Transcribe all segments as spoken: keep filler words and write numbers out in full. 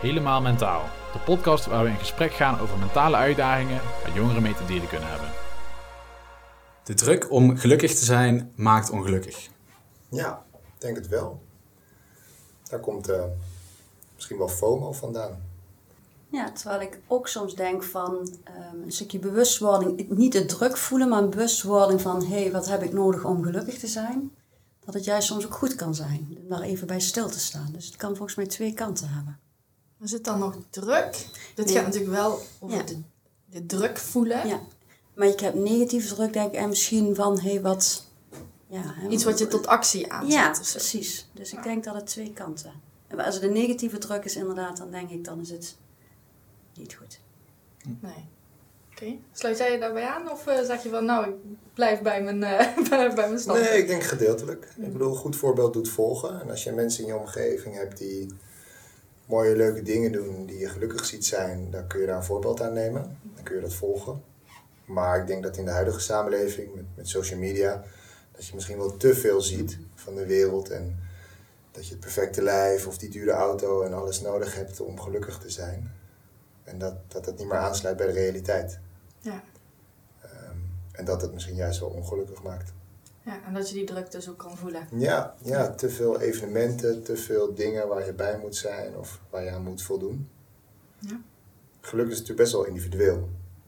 Helemaal Mentaal. De podcast waar we in gesprek gaan over mentale uitdagingen waar jongeren mee te delen kunnen hebben. De druk om gelukkig te zijn maakt ongelukkig. Ja, ik denk het wel. Daar komt uh, misschien wel FOMO vandaan. Ja, terwijl ik ook soms denk van um, een stukje bewustwording, niet de druk voelen, maar een bewustwording van hé, hey, wat heb ik nodig om gelukkig te zijn? Dat het juist soms ook goed kan zijn, om daar even bij stil te staan. Dus het kan volgens mij twee kanten hebben. Is het dan nog druk? Dit nee. gaat natuurlijk wel over ja. de, de druk voelen. Ja, maar ik heb negatieve druk denk ik en misschien van hé, hey, wat... Ja, hè, iets wat je tot actie aanzet. Ja, precies. Dus ik denk dat het twee kanten. En als het een negatieve druk is inderdaad, dan denk ik, dan is het niet goed. Nee. Oké. Okay. Sluit jij je daarbij aan? Of uh, zeg je van, nou, ik blijf bij mijn, uh, bij mijn stand? Nee, ik denk gedeeltelijk. Ik bedoel, een goed voorbeeld doet volgen. En als je mensen in je omgeving hebt die mooie, leuke dingen doen, die je gelukkig ziet zijn, dan kun je daar een voorbeeld aan nemen. Dan kun je dat volgen. Maar ik denk dat in de huidige samenleving, met, met social media, dat je misschien wel te veel ziet van de wereld. En dat je het perfecte lijf of die dure auto en alles nodig hebt om gelukkig te zijn. En dat dat het niet meer aansluit bij de realiteit. Ja. Um, en dat het misschien juist wel ongelukkig maakt. Ja, en dat je die druk dus ook kan voelen. Ja, ja, te veel evenementen, te veel dingen waar je bij moet zijn of waar je aan moet voldoen. Ja. Geluk is natuurlijk best wel individueel.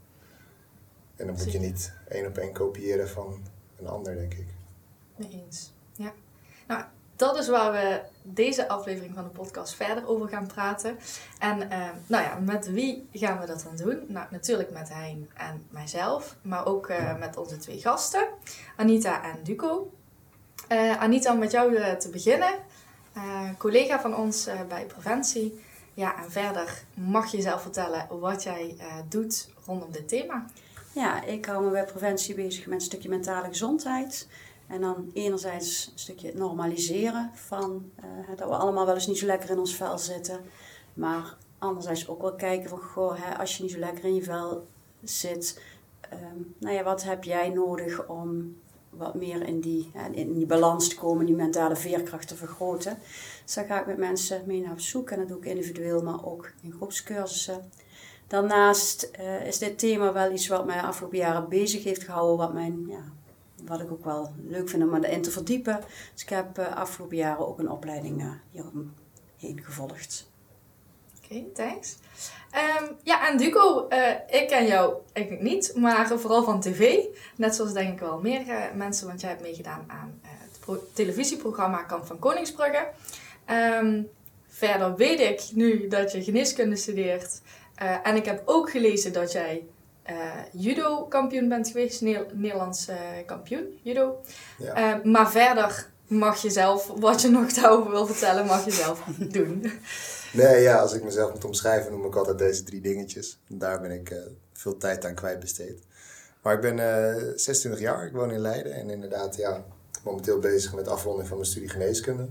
En dan moet Zeker. je niet één op één kopiëren van een ander, denk ik. Mee eens. Ja. Nou, dat is waar we deze aflevering van de podcast verder over gaan praten. En uh, nou ja, met wie gaan we dat dan doen? Nou, natuurlijk met Hein en mijzelf, maar ook uh, met onze twee gasten, Anita en Duco. Uh, Anita, om met jou uh, te beginnen. Uh, collega van ons uh, bij Preventie. Ja, en verder mag je zelf vertellen wat jij uh, doet rondom dit thema. Ja, ik hou me bij Preventie bezig met een stukje mentale gezondheid. En dan enerzijds een stukje het normaliseren van uh, dat we allemaal wel eens niet zo lekker in ons vel zitten. Maar anderzijds ook wel kijken van, goh, hè, als je niet zo lekker in je vel zit, um, nou ja, wat heb jij nodig om wat meer in die, uh, in die balans te komen, die mentale veerkracht te vergroten. Dus daar ga ik met mensen mee naar op zoek en dat doe ik individueel, maar ook in groepscursussen. Daarnaast uh, is dit thema wel iets wat mij de afgelopen jaren bezig heeft gehouden, wat mijn... Ja, wat ik ook wel leuk vind om erin te verdiepen. Dus ik heb uh, afgelopen jaren ook een opleiding uh, hieromheen gevolgd. Oké, okay, thanks. Um, ja, en Duco, uh, ik ken jou eigenlijk niet, maar vooral van tv. Net zoals denk ik wel meer uh, mensen, want jij hebt meegedaan aan uh, het pro- televisieprogramma Kamp van Koningsbrugge. Um, verder weet ik nu dat je geneeskunde studeert. Uh, en ik heb ook gelezen dat jij Uh, judo-kampioen bent geweest, ne- Nederlands uh, kampioen, judo. Ja. Uh, maar verder mag je zelf, wat je nog daarover wil vertellen, mag je zelf doen. Nee, ja, als ik mezelf moet omschrijven, noem ik altijd deze drie dingetjes. Daar ben ik uh, veel tijd aan kwijtbesteed. Maar ik ben uh, zesentwintig jaar, ik woon in Leiden en inderdaad, ja, momenteel bezig met de afronding van mijn studie geneeskunde.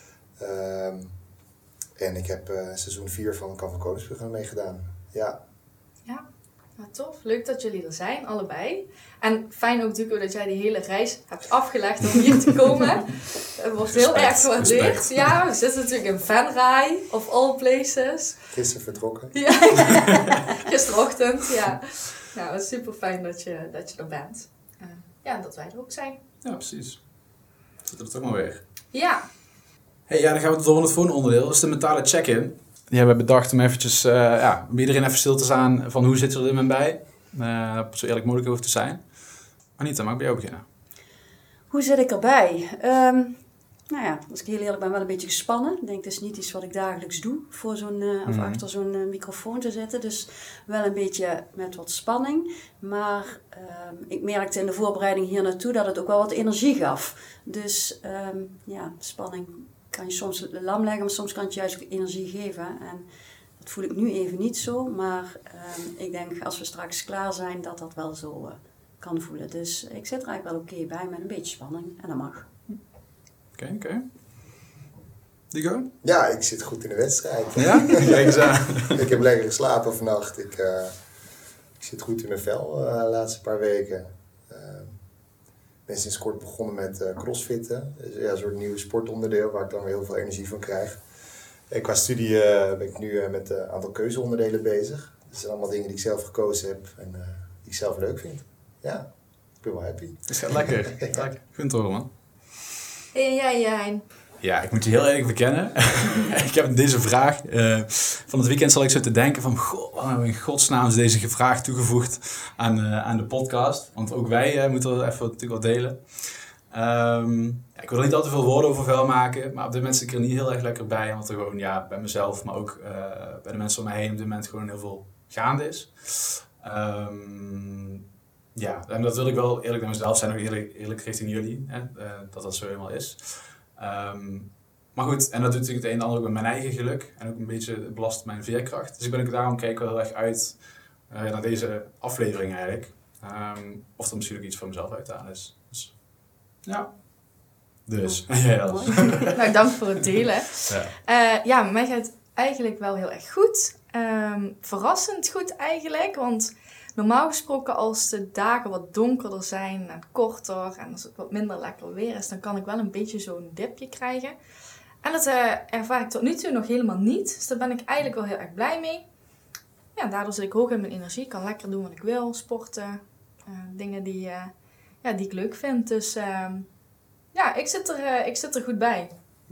Uh, en ik heb uh, seizoen vier van Kamp van Koningsbrugge meegedaan. Ja. Ja. Nou, tof. Leuk dat jullie er zijn, allebei. En fijn ook, Duco, dat jij die hele reis hebt afgelegd om hier te komen. Het wordt heel erg gewaardeerd. Ja, we zitten natuurlijk in Venray, of all places. Gisteren vertrokken. Ja, gisterochtend, ja. Nou, het is super fijn dat je, dat je er bent. Uh, ja, en dat wij er ook zijn. Ja, precies. Zitten er toch maar weer. Ja. Hey, ja, dan gaan we door naar het volgende onderdeel. Dat is de mentale check-in. Die hebben we bedacht om eventjes, uh, ja, om iedereen even stil te staan van hoe zit er dit moment bij. Uh, zo eerlijk mogelijk hoeft te zijn. Anita, mag ik bij jou beginnen? Hoe zit ik erbij? Um, nou ja, als ik heel eerlijk ben, wel een beetje gespannen. Ik denk, het is niet iets wat ik dagelijks doe, voor zo'n, uh, of mm-hmm. achter zo'n uh, microfoon te zitten. Dus wel een beetje met wat spanning. Maar um, ik merkte in de voorbereiding hier naartoe dat het ook wel wat energie gaf. Dus um, ja, spanning kan je soms lam leggen, maar soms kan het juist ook energie geven. En dat voel ik nu even niet zo. Maar um, ik denk, als we straks klaar zijn, dat dat wel zo uh, kan voelen. Dus ik zit er eigenlijk wel oké okay bij, met een beetje spanning. En dat mag. Oké, okay, oké. Okay. Diego? Ja, ik zit goed in de wedstrijd. Ja? Kijk eens aan. Ik heb lekker geslapen vannacht. Ik, uh, ik zit goed in mijn vel uh, de laatste paar weken. Uh, ik ben sinds kort begonnen met uh, crossfitten. Dus, ja, een soort nieuw sportonderdeel waar ik dan weer heel veel energie van krijg. En qua studie uh, ben ik nu uh, met een aantal keuzeonderdelen bezig. Dus dat zijn allemaal dingen die ik zelf gekozen heb en uh, die ik zelf leuk vind. Ja, ik ben wel happy. Het gaat lekker. ja. Lekker. Ik vind het hoor, man. En jij, Hein? Ja, ik moet je heel eerlijk bekennen. ik heb deze vraag... Uh, van het weekend zal ik zo te denken van... Goh, waarom hebben we in godsnaam is deze vraag toegevoegd aan, uh, aan de podcast? Want ook wij uh, moeten dat even natuurlijk wel delen. Um, ja, ik wil er niet al te veel woorden over vuil maken. Maar op dit moment zit ik er niet heel erg lekker bij. Want er gewoon ja, bij mezelf, maar ook uh, bij de mensen om mij heen... op dit moment gewoon heel veel gaande is. Um, ja, en dat wil ik wel eerlijk naar mezelf zijn. Ook eerlijk, eerlijk richting jullie. Hè, uh, dat dat zo helemaal is. Um, maar goed, en dat doet natuurlijk het een en ander ook met mijn eigen geluk. En ook een beetje belast mijn veerkracht. Dus ik ben ook daarom kijk wel heel erg uit uh, naar deze aflevering eigenlijk. Um, of er misschien ook iets voor mezelf uit te halen is. Dus, ja. Dus. Ja, ja, dat is. Nou, dank voor het delen. Ja, uh, ja mij gaat het eigenlijk wel heel erg goed. Um, verrassend goed eigenlijk, want... Normaal gesproken als de dagen wat donkerder zijn en korter en als het wat minder lekker weer is, dan kan ik wel een beetje zo'n dipje krijgen. En dat uh, ervaar ik tot nu toe nog helemaal niet. Dus daar ben ik eigenlijk wel heel erg blij mee. Ja, daardoor zit ik hoog in mijn energie. Ik kan lekker doen wat ik wil, sporten, uh, dingen die, uh, ja, die ik leuk vind. Dus uh, ja, ik zit, er, uh, ik zit er goed bij.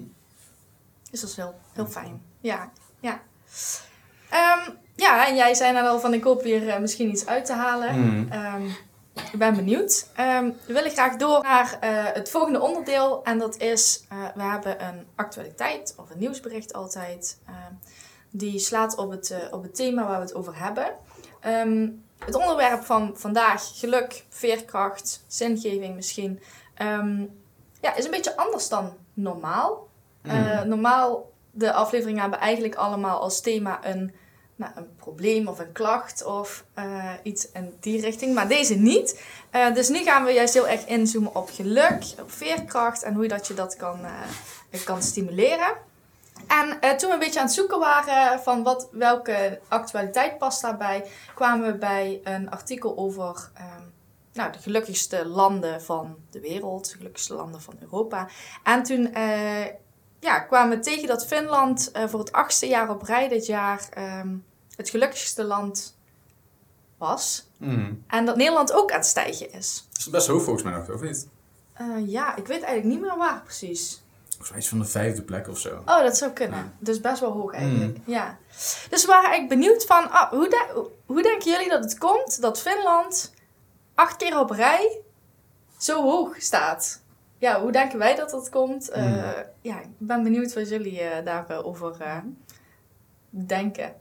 Dus dat is heel, heel fijn. Ja, ja. Um, Ja, en jij zei net al van ik hoop weer uh, misschien iets uit te halen. Mm. Um, ik ben benieuwd. Um, we willen graag door naar uh, het volgende onderdeel. En dat is, uh, we hebben een actualiteit of een nieuwsbericht altijd. Uh, die slaat op het, uh, op het thema waar we het over hebben. Um, het onderwerp van vandaag, geluk, veerkracht, zingeving misschien. Um, ja, is een beetje anders dan normaal. Mm. Uh, normaal, de afleveringen hebben eigenlijk allemaal als thema een... Nou, een probleem of een klacht of uh, iets in die richting. Maar deze niet. Uh, dus nu gaan we juist heel erg inzoomen op geluk, op veerkracht en hoe dat je dat kan, uh, kan stimuleren. En uh, toen we een beetje aan het zoeken waren van wat, welke actualiteit past daarbij, kwamen we bij een artikel over um, nou, de gelukkigste landen van de wereld, de gelukkigste landen van Europa. En toen... Uh, Ja, kwamen we tegen dat Finland uh, voor het achtste jaar op rij dit jaar um, het gelukkigste land was. Mm. En dat Nederland ook aan het stijgen is. Dat is best hoog volgens mij nog, of niet? Uh, ja, ik weet eigenlijk niet meer waar precies. Volgens mij iets van de vijfde plek of zo. Oh, dat zou kunnen. Ja. Dus best wel hoog eigenlijk. Mm. Ja. Dus we waren eigenlijk benieuwd van, oh, hoe, de, hoe denken jullie dat het komt dat Finland acht keer op rij zo hoog staat? Ja, hoe denken wij dat dat komt? Uh, mm. Ja, ik ben benieuwd wat jullie uh, daarover uh, denken.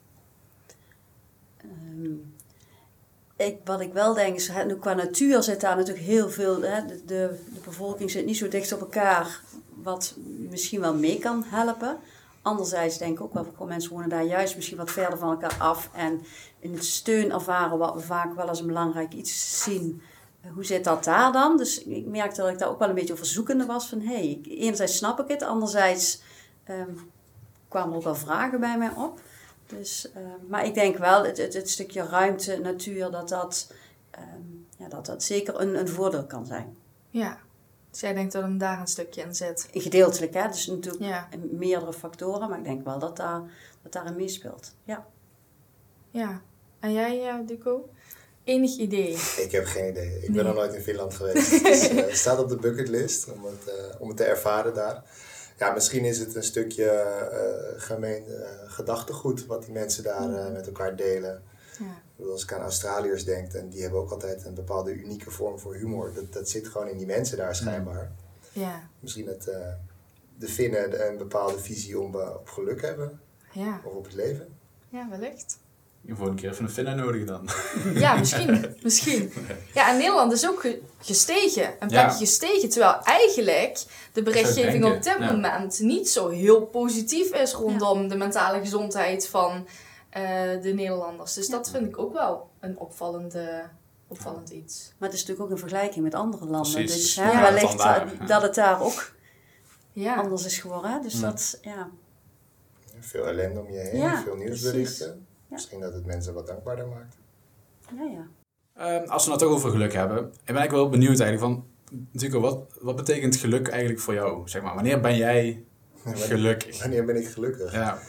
Um, ik, wat ik wel denk is, hè, nu qua natuur zit daar natuurlijk heel veel... Hè, de, de, de bevolking zit niet zo dicht op elkaar, wat misschien wel mee kan helpen. Anderzijds denk ik ook wel, veel mensen wonen daar juist misschien wat verder van elkaar af. En in steun ervaren wat we vaak wel als een belangrijk iets zien... Hoe zit dat daar dan? Dus ik merkte dat ik daar ook wel een beetje over zoekende was. Van hé, hey, enerzijds snap ik het. Anderzijds um, kwamen er ook wel vragen bij mij op. Dus, uh, maar ik denk wel, het, het, het stukje ruimte, natuur, dat dat, um, ja, dat, dat zeker een, een voordeel kan zijn. Ja, dus jij denkt dat hem daar een stukje in zit? Gedeeltelijk, hè. Dus natuurlijk ja. meerdere factoren. Maar ik denk wel dat daar, dat daar een meespeelt. Ja. Ja. En jij, uh, Duco? Enig idee? Ik heb geen idee. Ik nee. ben nog nooit in Finland geweest. Dus, uh, het staat op de bucketlist om het, uh, om het te ervaren daar. Ja, misschien is het een stukje uh, gemeen uh, gedachtegoed wat die mensen daar uh, met elkaar delen. Ja. Ik bedoel, als ik aan Australiërs denk, en die hebben ook altijd een bepaalde unieke vorm voor humor. Dat, dat zit gewoon in die mensen daar schijnbaar. Ja. Misschien dat uh, de Finnen een bepaalde visie op, uh, op geluk hebben. Ja. Of op het leven. Ja, wellicht. Je voor een keer even een Finnen nodig dan. Ja, misschien. misschien. Ja, en Nederland is ook gestegen. Een plekje ja. gestegen. Terwijl eigenlijk de berichtgeving op dit ja. moment niet zo heel positief is rondom ja. de mentale gezondheid van uh, de Nederlanders. Dus ja. dat vind ik ook wel een opvallende, opvallend iets. Maar het is natuurlijk ook een vergelijking met andere landen. Precies. Dus hè, ja. wellicht Vandaar, ja. dat het daar ook ja. anders is geworden. Hè? Dus ja. dat, ja. Veel ellende om je heen, ja, veel nieuwsberichten. Ja. Misschien dat het mensen wat dankbaarder maakt. Ja, ja. Um, als we het nou toch over geluk hebben, ben ik wel benieuwd eigenlijk van, Duco, wat, wat betekent geluk eigenlijk voor jou? Zeg maar, wanneer ben jij Gelukkig. Wanneer ben ik gelukkig? Ja.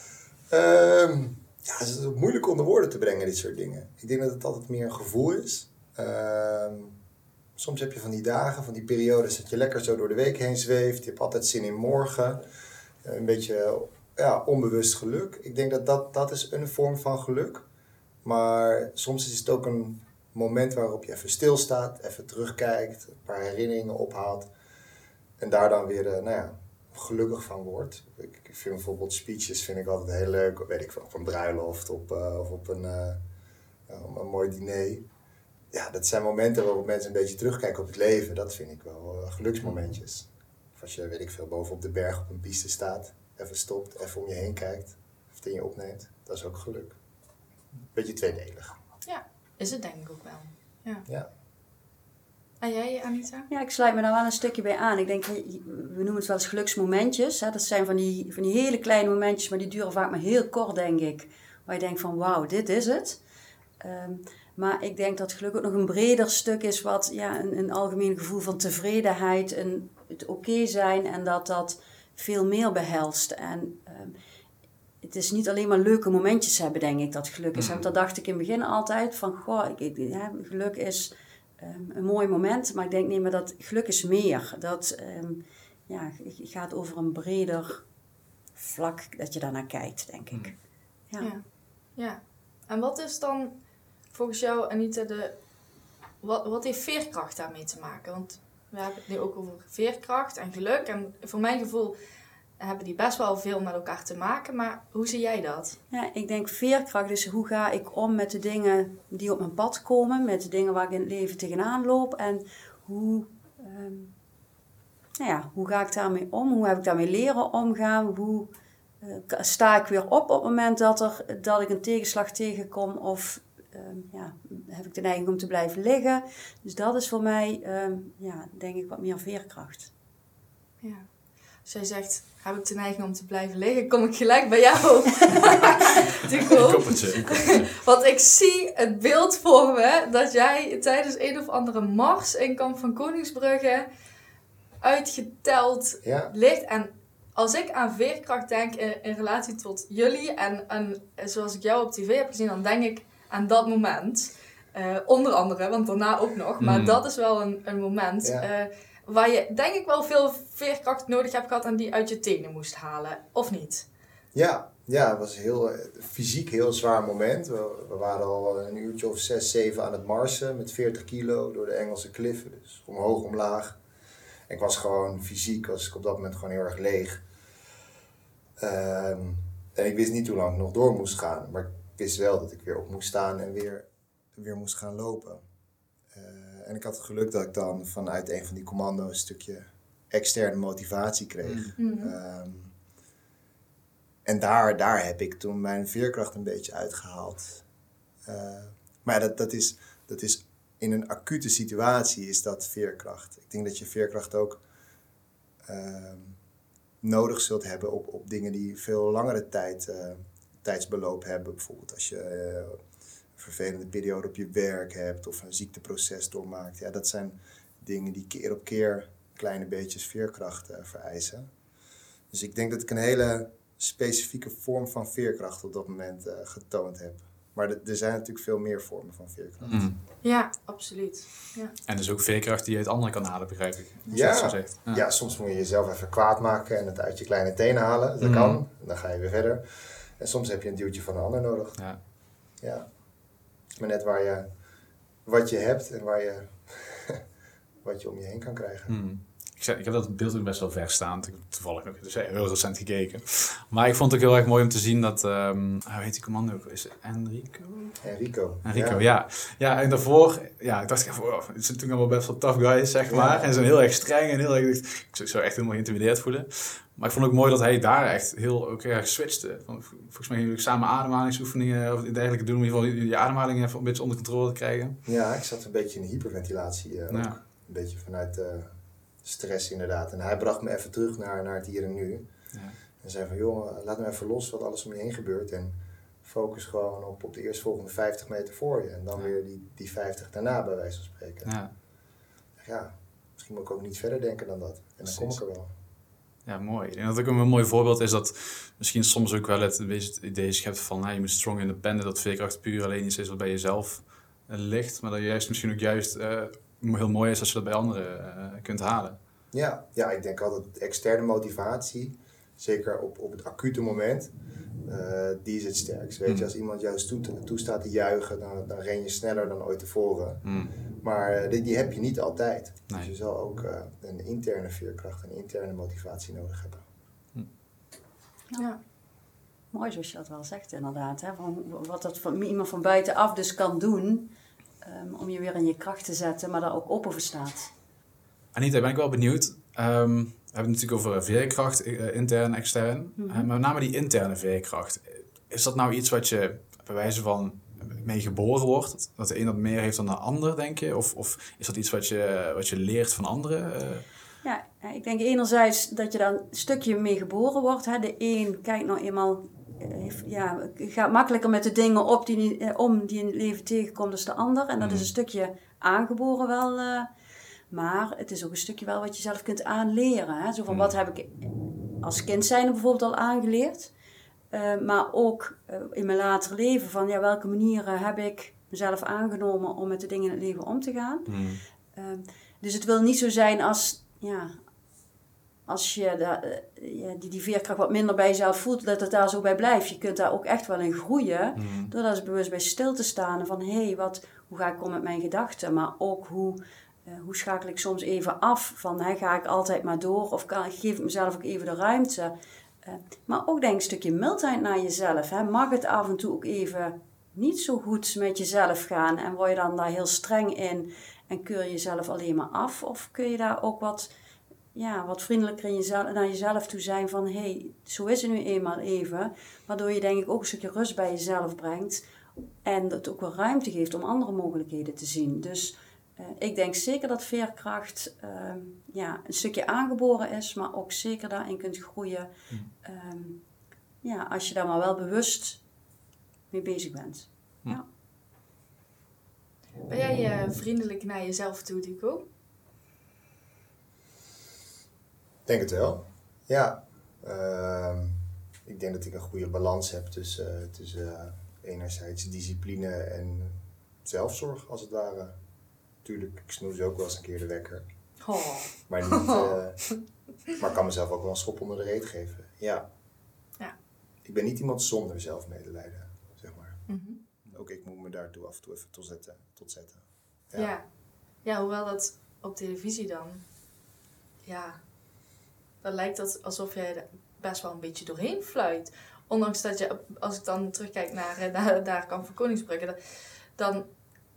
Um, ja, het is moeilijk onder woorden te brengen, dit soort dingen. Ik denk dat het altijd meer een gevoel is. Um, soms heb je van die dagen, van die periodes dat je lekker zo door de week heen zweeft. Je hebt altijd zin in morgen. Een beetje ja, onbewust geluk. Ik denk dat, dat dat is een vorm van geluk. Maar soms is het ook een moment waarop je even stilstaat, even terugkijkt, een paar herinneringen ophaalt. En daar dan weer, uh, nou ja, gelukkig van wordt. Ik, ik vind bijvoorbeeld speeches vind ik altijd heel leuk, weet ik veel, op een bruiloft op, uh, of op een, uh, uh, een mooi diner. Ja, dat zijn momenten waarop mensen een beetje terugkijken op het leven. Dat vind ik wel uh, geluksmomentjes. Of als je, weet ik veel, boven op de berg op een piste staat, even stopt, even om je heen kijkt, even het in je opneemt. Dat is ook geluk. Beetje tweedelig. Ja, is het denk ik ook wel. Ja. Ja. En jij, Anita? Ja, ik sluit me daar wel een stukje bij aan. Ik denk, we noemen het wel eens geluksmomentjes. Hè? Dat zijn van die, van die hele kleine momentjes, maar die duren vaak maar heel kort, denk ik. Waar je denkt van, wauw, dit is het. Um, maar ik denk dat geluk ook nog een breder stuk is, wat ja, een, een algemeen gevoel van tevredenheid, een, het oké zijn en dat dat veel meer behelst. En um, het is niet alleen maar leuke momentjes hebben, denk ik, dat geluk is. Mm. Want dat dacht ik in het begin altijd, van, goh, ik, ik, ja, geluk is um, een mooi moment. Maar ik denk, nee, maar dat geluk is meer. Dat um, ja, gaat over een breder vlak dat je daarnaar kijkt, denk ik. Mm. Ja. Ja. Ja. En wat is dan volgens jou, Anita, de, wat, wat heeft veerkracht daarmee te maken? Want we hebben het nu ook over veerkracht en geluk. En voor mijn gevoel hebben die best wel veel met elkaar te maken. Maar hoe zie jij dat? Ja, ik denk veerkracht is hoe ga ik om met de dingen die op mijn pad komen. Met de dingen waar ik in het leven tegenaan loop. En hoe, um, nou ja, hoe ga ik daarmee om? Hoe heb ik daarmee leren omgaan? Hoe uh, sta ik weer op op het moment dat, er, dat ik een tegenslag tegenkom? Of um, ja, heb ik de neiging om te blijven liggen? Dus dat is voor mij, um, ja, denk ik, wat meer veerkracht. Ja. Als jij zegt, heb ik de neiging om te blijven liggen, kom ik gelijk bij jou. Een koppeltje, een koppeltje. Want ik zie het beeld voor me dat jij tijdens een of andere mars in Kamp van Koningsbrugge uitgeteld ja. ligt. En als ik aan veerkracht denk in, in relatie tot jullie en, en zoals ik jou op tv heb gezien, dan denk ik aan dat moment. Uh, onder andere, want daarna ook nog. Maar mm. dat is wel een, een moment ja. uh, waar je denk ik wel veel veerkracht nodig hebt gehad en die uit je tenen moest halen. Of niet? Ja, ja, het was een heel, fysiek heel zwaar moment. We, we waren al een uurtje of zes, zeven aan het marsen met veertig kilo door de Engelse kliffen. Dus omhoog, omlaag. En ik was gewoon fysiek, was ik op dat moment gewoon heel erg leeg. Um, en ik wist niet hoe lang ik nog door moest gaan. Maar ik wist wel dat ik weer op moest staan en weer, weer moest gaan lopen. Uh, en ik had het geluk dat ik dan vanuit een van die commando's een stukje externe motivatie kreeg. Mm-hmm. Um, en daar, daar heb ik toen mijn veerkracht een beetje uitgehaald. Uh, maar dat, dat, is, dat is in een acute situatie is dat veerkracht. Ik denk dat je veerkracht ook uh, nodig zult hebben op, op dingen die veel langere tijd, uh, tijdsbeloop hebben. Bijvoorbeeld als je uh, een vervelende periode op je werk hebt of een ziekteproces doormaakt. Ja, dat zijn dingen die keer op keer kleine beetjes veerkracht uh, vereisen. Dus ik denk dat ik een hele specifieke vorm van veerkracht op dat moment uh, getoond heb. Maar d- er zijn natuurlijk veel meer vormen van veerkracht. Mm. Ja, absoluut. Ja. En dus ook veerkracht die je uit andere kan halen, begrijp ik. Ja. Zo zegt. Ja. ja, soms moet je jezelf even kwaad maken en het uit je kleine tenen halen. Dat mm. kan. En dan ga je weer verder. En soms heb je een duwtje van een ander nodig. Ja. Ja. Maar net waar je, wat je hebt en waar je, wat je om je heen kan krijgen. Mm. Ik, zei, ik heb dat beeld ook best wel verstaand. Ik heb toevallig ook dus heel recent gekeken. Maar ik vond het ook heel erg mooi om te zien dat... Um, hoe heet die commando? Is het Enrico? Enrico. Enrico, ja. ja. Ja, en daarvoor... Ja, ik dacht even... Oh, het zijn natuurlijk allemaal best wel tough guys, zeg maar. Ja. En ze zijn heel erg streng en heel erg... Ik zou echt helemaal geïntimideerd voelen. Maar ik vond het ook mooi dat hij daar echt heel ook erg switchte. Volgens mij jullie samen ademhalingsoefeningen of dergelijke doen. In ieder geval je ademhaling even een beetje onder controle te krijgen. Ja, ik zat een beetje in hyperventilatie. Uh, ja. Ook. Een beetje vanuit... Uh, stress inderdaad. En hij bracht me even terug naar, naar het hier en nu. Ja. En zei van, joh, laat me even los wat alles om je heen gebeurt. En focus gewoon op, op de eerstvolgende vijftig meter voor je. En dan ja. weer die, die vijftig daarna, bij wijze van spreken. Ja. Ja, misschien moet ik ook niet verder denken dan dat. En dan Precies. kom ik er wel. Ja, mooi. Ik denk dat ook een mooi voorbeeld is dat misschien soms ook wel het, een beetje het idee schept van nou, je moet strong independent, dat veerkracht puur alleen iets is wat bij jezelf uh, ligt, maar dat je juist misschien ook juist uh, heel mooi is als je dat bij anderen uh, kunt halen. Ja, ja, ik denk altijd externe motivatie, zeker op, op het acute moment, uh, die is het sterkst. Weet mm. je, als iemand juist toe, toestaat te juichen, dan, dan ren je sneller dan ooit tevoren. Mm. Maar uh, die, die heb je niet altijd. Nee. Dus je zal ook uh, een interne veerkracht, een interne motivatie nodig hebben. Mm. Ja. Mooi zoals je dat wel zegt inderdaad. Hè? Van wat dat van iemand van buitenaf dus kan doen, um, om je weer in je kracht te zetten, maar daar ook open voor staat. Anita, ben ik wel benieuwd. Um, we hebben het natuurlijk over veerkracht, uh, intern, extern. Mm-hmm. Uh, maar met name die interne veerkracht. Is dat nou iets wat je bij wijze van mee geboren wordt? Dat de een dat meer heeft dan de ander, denk je? Of, of is dat iets wat je, wat je leert van anderen? Uh... Ja, ik denk enerzijds dat je daar een stukje mee geboren wordt. Hè. De een kijkt nou eenmaal, ja, gaat makkelijker met de dingen op die, om die in het leven tegenkomt als de ander. En dat mm. is een stukje aangeboren wel... Uh, Maar het is ook een stukje wel wat je zelf kunt aanleren. Hè? Zo van, wat heb ik als kind zijnde bijvoorbeeld al aangeleerd. Uh, maar ook uh, in mijn later leven. Van ja, welke manieren heb ik mezelf aangenomen om met de dingen in het leven om te gaan. Mm. Uh, dus het wil niet zo zijn als, ja, als je de, uh, ja, die, die veerkracht wat minder bij jezelf voelt. Dat het daar zo bij blijft. Je kunt daar ook echt wel in groeien. Mm. Door daar eens bewust bij stil te staan. Van hé, hey, wat, hoe ga ik om met mijn gedachten. Maar ook hoe... Uh, hoe schakel ik soms even af van hè, ga ik altijd maar door of kan, geef ik mezelf ook even de ruimte. Uh, maar ook denk een stukje mildheid naar jezelf. Hè. Mag het af en toe ook even niet zo goed met jezelf gaan en word je dan daar heel streng in en keur je jezelf alleen maar af? Of kun je daar ook wat, ja, wat vriendelijker in jezelf, naar jezelf toe zijn van hé, hey, zo is het nu eenmaal even. Waardoor je denk ik ook een stukje rust bij jezelf brengt en dat ook wel ruimte geeft om andere mogelijkheden te zien. Dus Uh, ik denk zeker dat veerkracht uh, ja, een stukje aangeboren is, maar ook zeker daarin kunt groeien. Mm. Um, ja, als je daar maar wel bewust mee bezig bent. Mm. Ja. Ben jij uh, vriendelijk naar jezelf toe, Duco? Ik denk het wel. Ja. Uh, ik denk dat ik een goede balans heb tussen, uh, tussen uh, enerzijds discipline en zelfzorg, als het ware. Tuurlijk, ik snoes ook wel eens een keer de wekker. Oh. Maar niet, uh, maar ik kan mezelf ook wel een schop onder de reet geven. Ja. Ja. Ik ben niet iemand zonder zelfmedelijden, zeg maar. Mm-hmm. Ook ik moet me daartoe af en toe even tot zetten. Tot zetten. Ja. Ja. Ja, hoewel dat op televisie dan, ja, dan lijkt het alsof jij er best wel een beetje doorheen fluit. Ondanks dat je, als ik dan terugkijk naar, naar daar Kamp van Koningsbrugge, dan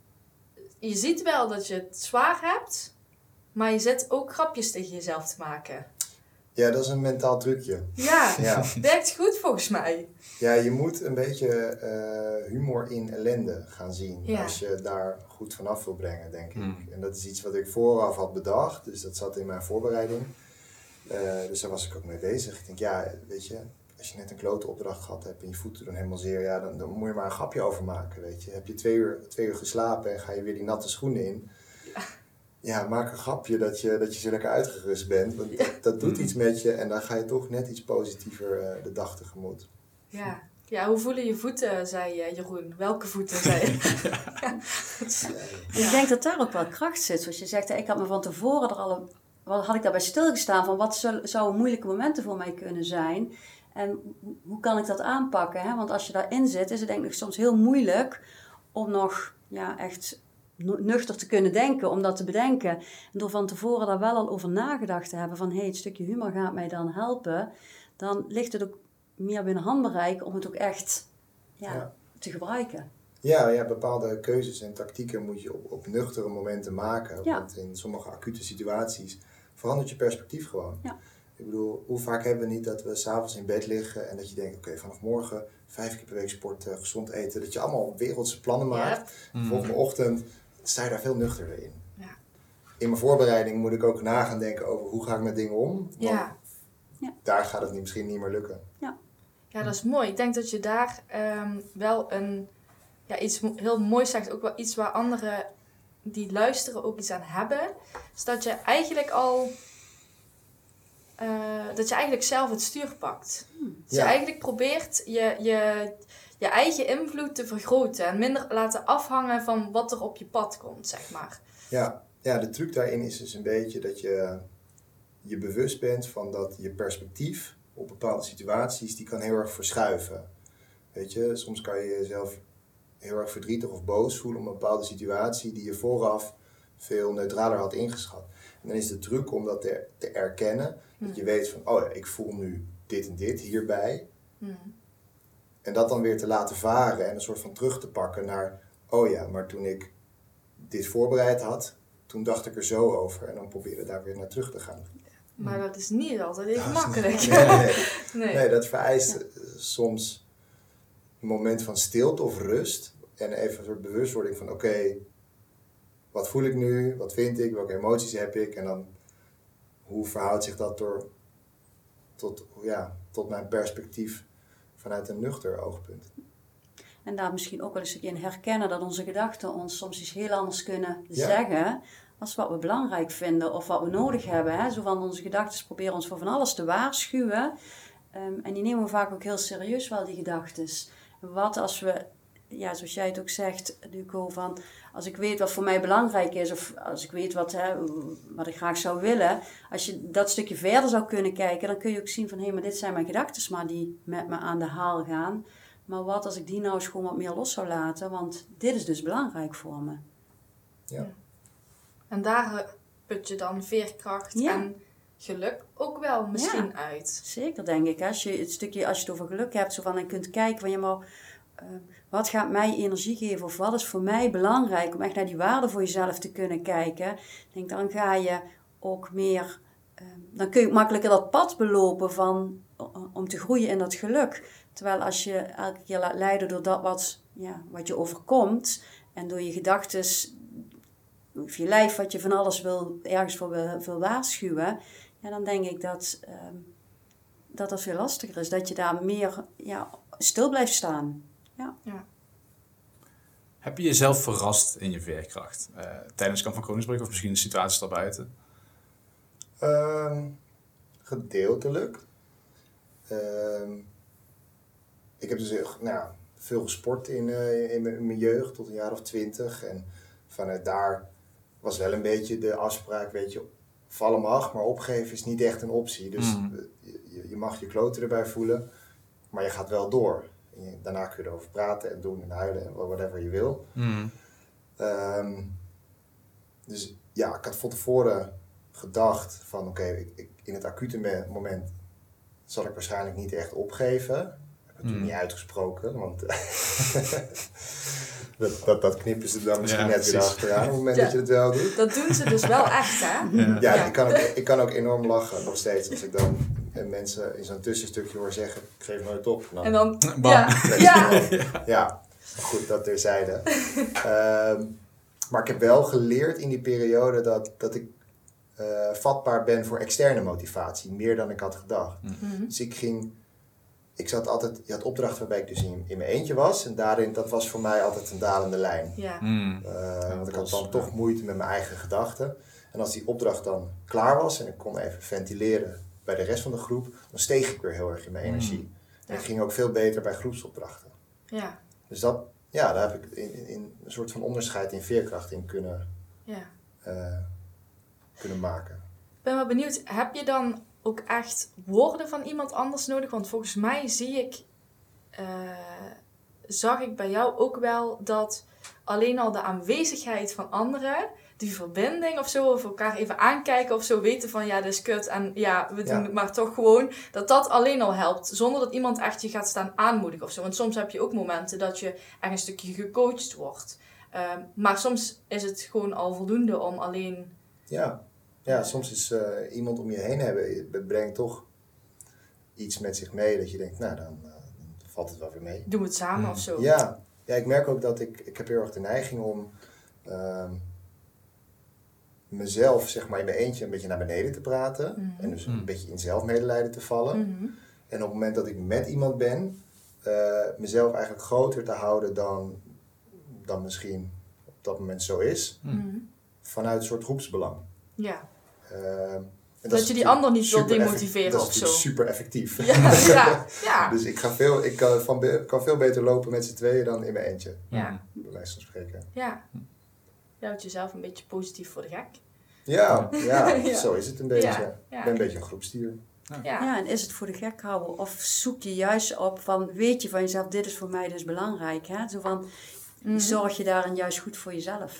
je ziet wel dat je het zwaar hebt, maar je zit ook grapjes tegen jezelf te maken. Ja, dat is een mentaal trucje. Ja, ja. Werkt goed volgens mij. Ja, je moet een beetje uh, humor in ellende gaan zien. Ja. Als je daar goed vanaf wil brengen, denk ik. Mm. En dat is iets wat ik vooraf had bedacht, dus dat zat in mijn voorbereiding. Uh, dus daar was ik ook mee bezig. Ik denk, ja, weet je, als je net een klote opdracht gehad hebt en je voeten doen helemaal zeer, ja, dan, dan moet je maar een grapje over maken, weet je. Heb je twee uur, twee uur geslapen en ga je weer die natte schoenen in. Ja, ja maak een grapje dat je, dat je zo lekker uitgerust bent. Want ja. dat, dat doet iets met je en dan ga je toch net iets positiever uh, de dag tegemoet. Ja. Ja, hoe voelen je voeten, zei uh, Jeroen. Welke voeten, zei je? Ja. Ja. Ik denk dat daar ook wel kracht zit. Zoals je zegt, ik had me van tevoren er al, wat had ik daarbij stilgestaan van wat zou, zou moeilijke momenten voor mij kunnen zijn. En hoe kan ik dat aanpakken? Hè? Want als je daarin zit, is het denk ik soms heel moeilijk om nog ja, echt nuchter te kunnen denken, om dat te bedenken. En door van tevoren daar wel al over nagedacht te hebben van hé, hey, het stukje humor gaat mij dan helpen, dan ligt het ook meer binnen handbereik om het ook echt ja, ja. te gebruiken. Ja, ja, bepaalde keuzes en tactieken moet je op, op nuchtere momenten maken. Ja. Want in sommige acute situaties verandert je perspectief gewoon. Ja. Ik bedoel, hoe vaak hebben we niet dat we s'avonds in bed liggen en dat je denkt, oké, okay, vanaf morgen vijf keer per week sporten, gezond eten. Dat je allemaal wereldse plannen maakt. Ja. Mm. Volgende ochtend sta je daar veel nuchterder in. Ja. In mijn voorbereiding moet ik ook na gaan denken over hoe ga ik met dingen om. Want ja. Ja. daar gaat het misschien niet meer lukken. Ja, ja dat is mooi. Ik denk dat je daar um, wel een, ja, iets heel moois zegt. Ook wel iets waar anderen die luisteren ook iets aan hebben. Is dat je eigenlijk al uh, dat je eigenlijk zelf het stuur pakt. Hmm. Dus ja. je eigenlijk probeert je, je, je eigen invloed te vergroten en minder laten afhangen van wat er op je pad komt, zeg maar. Ja, ja de truc daarin is dus een beetje dat je je bewust bent van dat je perspectief op bepaalde situaties, die kan heel erg verschuiven. Weet je, soms kan je jezelf heel erg verdrietig of boos voelen om een bepaalde situatie die je vooraf veel neutraler had ingeschat. En dan is de truc om dat te, te erkennen, dat je weet van, oh ja, ik voel nu dit en dit hierbij. Mm. En dat dan weer te laten varen en een soort van terug te pakken naar, oh ja, maar toen ik dit voorbereid had, toen dacht ik er zo over. En dan proberen daar weer naar terug te gaan. Maar dat is niet altijd even makkelijk. Nee, nee. nee. nee, dat vereist ja. soms een moment van stilte of rust. En even een soort bewustwording van, oké, okay, wat voel ik nu? Wat vind ik? Welke emoties heb ik? En dan, hoe verhoudt zich dat door, tot, ja, tot mijn perspectief vanuit een nuchter oogpunt? En daar misschien ook wel eens in herkennen dat onze gedachten ons soms iets heel anders kunnen Ja. zeggen als wat we belangrijk vinden of wat we nodig hebben. Hè? Zo van onze gedachten proberen ons voor van alles te waarschuwen. Um, en die nemen we vaak ook heel serieus wel, die gedachten. Wat als we, ja, zoals jij het ook zegt, Duco, van als ik weet wat voor mij belangrijk is of als ik weet wat, hè, wat ik graag zou willen, als je dat stukje verder zou kunnen kijken, dan kun je ook zien van hé, hey, maar dit zijn mijn gedachten maar die met me aan de haal gaan. Maar wat als ik die nou eens gewoon wat meer los zou laten, want dit is dus belangrijk voor me. Ja. En daar put je dan veerkracht Ja. en geluk ook wel misschien Ja. uit. Zeker, denk ik. Als je het stukje, als je het over geluk hebt, zo van, en kunt kijken van, ja, maar uh, wat gaat mij energie geven of wat is voor mij belangrijk om echt naar die waarde voor jezelf te kunnen kijken. Ik denk, dan ga je ook meer, uh, dan kun je makkelijker dat pad belopen van, om te groeien in dat geluk. Terwijl als je elke keer laat leiden door dat wat, ja, wat je overkomt en door je gedachten, of je lijf wat je van alles wil, ergens voor wil, wil waarschuwen, ja, dan denk ik dat, um, dat dat veel lastiger is. Dat je daar meer ja, stil blijft staan. Ja. Ja. Heb je jezelf verrast in je veerkracht? Uh, tijdens Kamp van Koningsbrug of misschien de situaties daarbuiten? Um, gedeeltelijk. Um, ik heb dus nou, veel gesport in, uh, in, mijn, in mijn jeugd tot een jaar of twintig. En vanuit daar was wel een beetje de afspraak, weet je, vallen mag, maar opgeven is niet echt een optie. Dus mm. je, je mag je kloten erbij voelen, maar je gaat wel door. En je, daarna kun je erover praten en doen en huilen en whatever je wil. Mm. Um, dus ja, ik had van tevoren gedacht van oké, okay, in het acute me- moment zal ik waarschijnlijk niet echt opgeven. Ik heb het mm. toen niet uitgesproken, want dat, dat, dat knippen ze dan misschien ja, net weer achteraan op het moment ja. dat je het wel doet. Dat doen ze dus wel echt, hè? Ja, ja, ja. Ik, kan ook, ik kan ook enorm lachen, nog steeds, als ik dan mensen in zo'n tussenstukje hoor zeggen, ik geef nooit op. Dan, en dan, bam. Ja. Ja. ja. ja, goed, dat terzijde. um, maar ik heb wel geleerd in die periode dat, dat ik uh, vatbaar ben voor externe motivatie, meer dan ik had gedacht. Mm-hmm. Dus ik ging... Ik zat altijd, je had opdrachten waarbij ik dus in, in mijn eentje was. En daarin, dat was voor mij altijd een dalende lijn. Ja. Mm. Uh, ja, want ik had dan ja. toch moeite met mijn eigen gedachten. En als die opdracht dan klaar was en ik kon even ventileren bij de rest van de groep, dan steeg ik weer heel erg in mijn energie. Mm. En ik ging ook veel beter bij groepsopdrachten. Ja. Dus dat, ja, daar heb ik in, in, in een soort van onderscheid in veerkracht in kunnen, ja. uh, kunnen maken. Ik ben wel benieuwd, heb je dan ook echt woorden van iemand anders nodig? Want volgens mij zie ik, uh, zag ik bij jou ook wel dat alleen al de aanwezigheid van anderen, die verbinding of zo, of elkaar even aankijken of zo, weten van ja, dit is kut en ja, we doen ja. het maar toch gewoon, dat dat alleen al helpt, zonder dat iemand echt je gaat staan aanmoedigen of zo. Want soms heb je ook momenten dat je echt een stukje gecoacht wordt. Uh, maar soms is het gewoon al voldoende om alleen... Ja. Ja, soms is uh, iemand om je heen hebben, het brengt toch iets met zich mee dat je denkt, nou dan, uh, dan valt het wel weer mee. Doen we het samen mm. of zo? Ja. ja, ik merk ook dat ik, ik heb heel erg de neiging om uh, mezelf zeg maar in mijn eentje een beetje naar beneden te praten. Mm-hmm. En dus een beetje in zelfmedelijden te vallen. Mm-hmm. En op het moment dat ik met iemand ben, uh, mezelf eigenlijk groter te houden dan, dan misschien op dat moment zo is. Mm-hmm. Vanuit een soort groepsbelang. Ja. Uh, En dat je die ander niet wil super demotiveren effe- of zo. Dat is super effectief. Ja, ja, ja. Dus ik, ga veel, ik kan, van, be- kan veel beter lopen met z'n tweeën dan in mijn eentje. Ja. Bij wijze van spreken. Ja. Je houdt jezelf een beetje positief voor de gek. Ja, ja, Ja. zo is het een beetje. Ja, ja. Ik ben een beetje een groepsdier. Ja. Ja, en is het voor de gek houden? Of zoek je juist op van, weet je van jezelf, dit is voor mij dus belangrijk. Hè? Zo van, Mhm. zorg je daarin juist goed voor jezelf.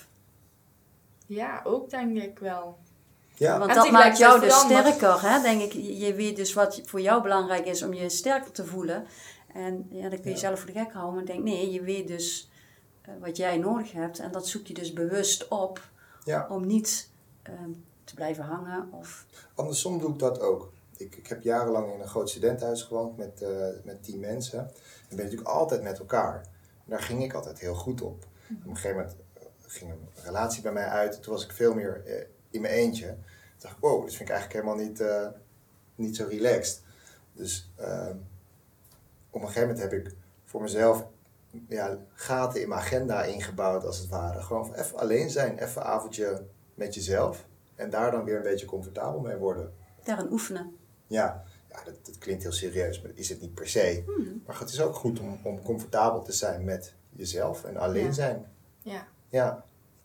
Ja, ook denk ik wel. Ja, Want En dat maakt jou dus tegelijkertijd sterker, hè? Denk ik. Je je weet dus wat voor jou belangrijk is om je sterker te voelen. En ja, dan kun je Ja. jezelf voor de gek houden. Maar denk, nee, je weet dus uh, wat jij nodig hebt. En dat zoek je dus bewust op ja. om niet uh, te blijven hangen. Of... Andersom doe ik dat ook. Ik, ik heb jarenlang in een groot studentenhuis gewoond met, uh, met tien mensen. En ben natuurlijk altijd met elkaar. En daar ging ik altijd heel goed op. Op een gegeven moment ging een relatie bij mij uit. Toen was ik veel meer uh, in mijn eentje. Toen dacht ik, wow, dit vind ik eigenlijk helemaal niet, uh, niet zo relaxed. Dus uh, op een gegeven moment heb ik voor mezelf ja, gaten in mijn agenda ingebouwd als het ware. Gewoon even alleen zijn, even een avondje met jezelf. En daar dan weer een beetje comfortabel mee worden. Daarin oefenen. Ja, ja dat, dat klinkt heel serieus, maar dat is het niet per se. Hmm. Maar het is ook goed om, om comfortabel te zijn met jezelf en alleen Ja. zijn. Ja, Ja,